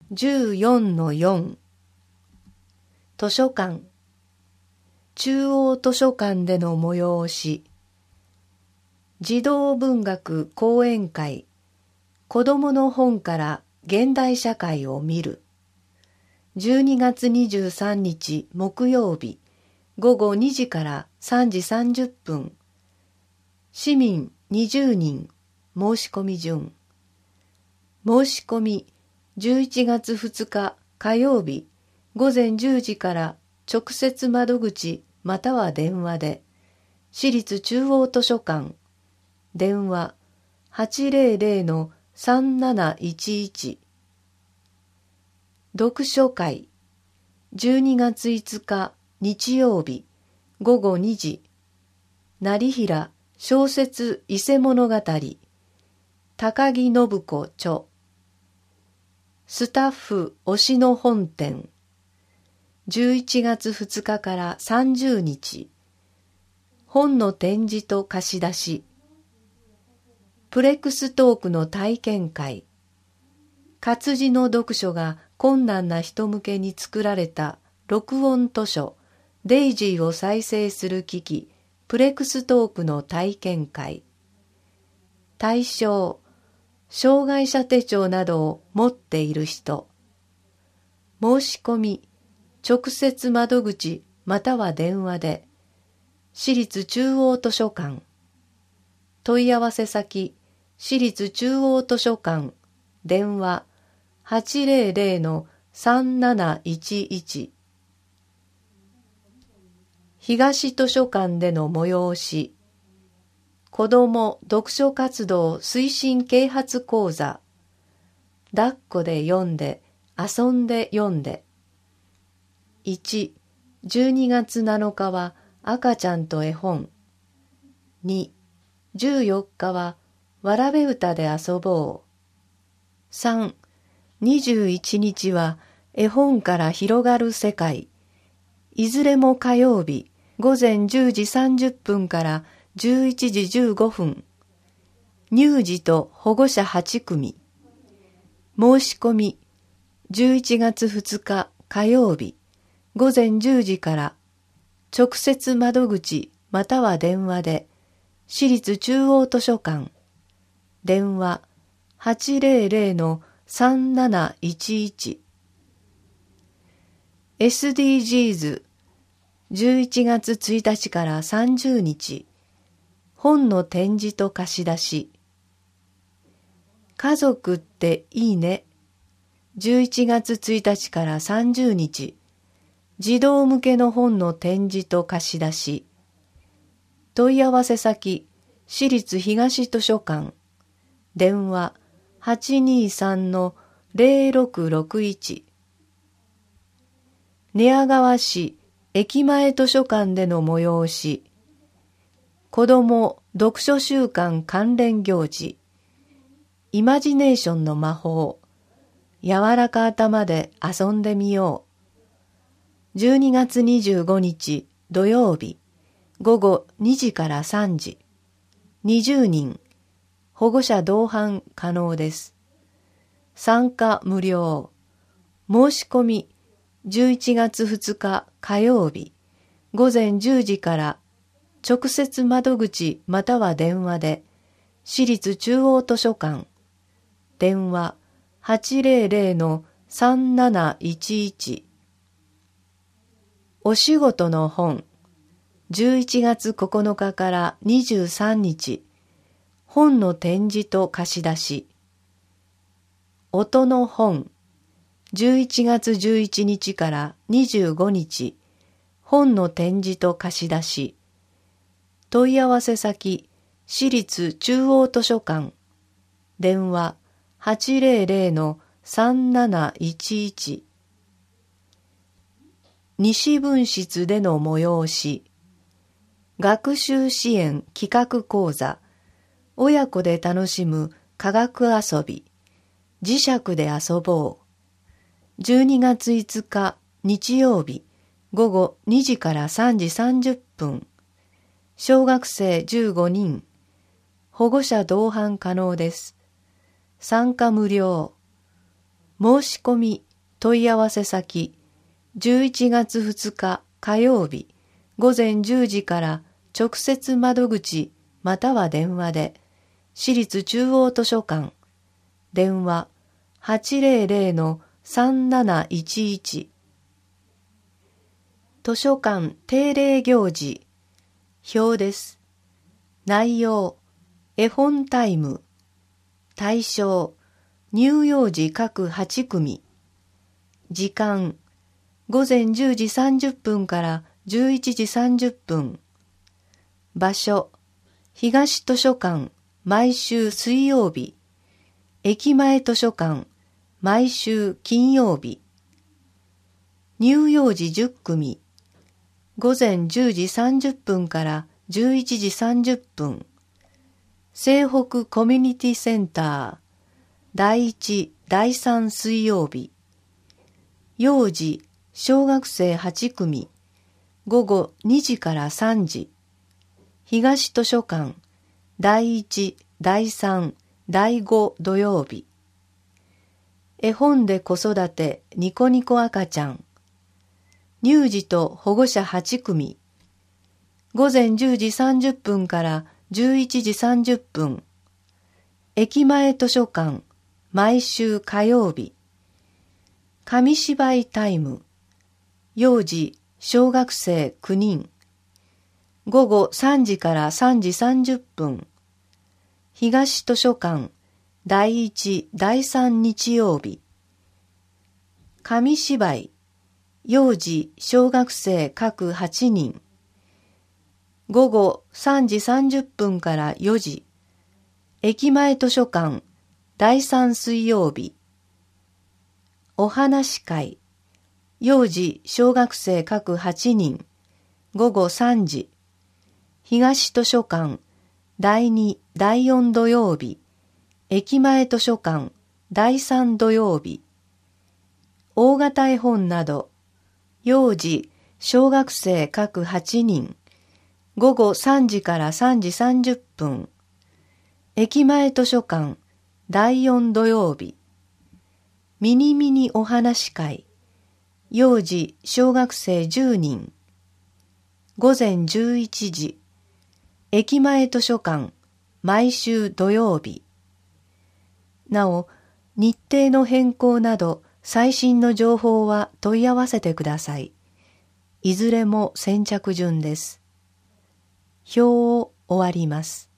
14-4 図書館中央図書館での催し児童文学講演会子どもの本から現代社会を見る12月23日木曜日午後2時から3時30分市民20人申し込み順申し込み11月2日火曜日午前10時から直接窓口または電話で市立中央図書館電話 800-3711 読書会12月5日日曜日午後2時業平小説伊勢物語高木信子著スタッフ推しの本店11月2日から30日本の展示と貸し出しプレックストークの体験会活字の読書が困難な人向けに作られた録音図書デイジーを再生する機器プレックストークの体験会対象障害者手帳などを持っている人申し込み直接窓口または電話で市立中央図書館問い合わせ先市立中央図書館電話 800-3711 東図書館での催し子ども読書活動推進啓発講座抱っこで読んで遊んで読んで1、12月7日は赤ちゃんと絵本2、14日はわらべ歌で遊ぼう3、21日は絵本から広がる世界いずれも火曜日午前10時30分から11時15分乳児と保護者8組申し込み11月2日火曜日午前10時から直接窓口または電話で市立中央図書館電話 800-3711 SDGs 11月1日から30日本の展示と貸し出し家族っていいね11月1日から30日児童向けの本の展示と貸し出し問い合わせ先市立東図書館電話 823-0661 寝屋川市駅前図書館での催し子ども読書週間関連行事イマジネーションの魔法柔らか頭で遊んでみよう12月25日土曜日午後2時から3時20人保護者同伴可能です参加無料申し込み11月2日火曜日午前10時から直接窓口または電話で市立中央図書館電話 800-3711 お仕事の本11月9日から23日本の展示と貸し出し音の本11月11日から25日本の展示と貸し出し問い合わせ先市立中央図書館電話 800-3711 西分室での催し学習支援企画講座親子で楽しむ科学遊び磁石で遊ぼう12月5日日曜日午後2時から3時30分小学生15人保護者同伴可能です参加無料申し込み問い合わせ先11月2日火曜日午前10時から直接窓口または電話で市立中央図書館電話 800-3711 図書館定例行事表です。内容絵本タイム対象乳幼児各8組時間午前10時30分から11時30分場所東図書館毎週水曜日駅前図書館毎週金曜日乳幼児10組午前10時30分から11時30分西北コミュニティセンター第1、第3水曜日幼児小学生8組午後2時から3時東図書館第1、第3、第5土曜日絵本で子育てニコニコ赤ちゃん乳児と保護者8組午前10時30分から11時30分駅前図書館毎週火曜日紙芝居タイム幼児小学生9人午後3時から3時30分東図書館第1、第3日曜日紙芝居幼児小学生各8人午後3時30分から4時駅前図書館第3水曜日お話会幼児小学生各8人午後3時東図書館第2、第4土曜日駅前図書館第3土曜日大型絵本など幼児小学生各8人午後3時から3時30分駅前図書館第4土曜日ミニミニお話会幼児小学生10人午前11時駅前図書館毎週土曜日なお日程の変更など最新の情報は問い合わせてください。いずれも先着順です。表を終わります。